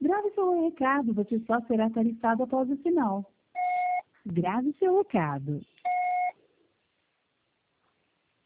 Grave seu recado, você só será tarifado após o sinal. Grave seu recado.